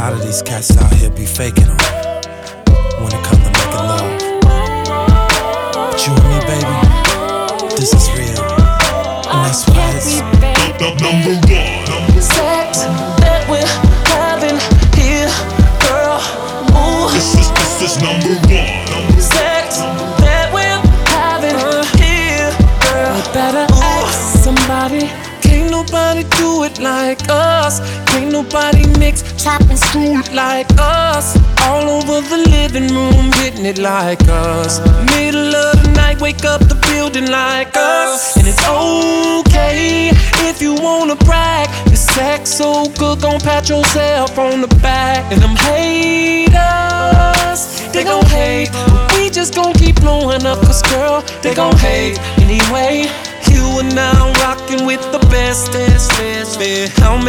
lot of these cats out here be faking them when it come to making love. But you and me, baby, this is real, and that's why it's number one. Sex that we're having here, girl. Ooh. This is number one. Sex that we're having here, girl. You better ask somebody. Can't nobody do it like us. Can't nobody mix, chop and screw it like us. All over the living room, hitting it like us. Middle of the night, wake up the building like us. And it's okay if you wanna brag. The sex so good, gon' pat yourself on the back. And them haters, they gon' hate. But we just gon' keep blowing up, cause girl, they gon' hate anyway. You are now rockin' with the best. How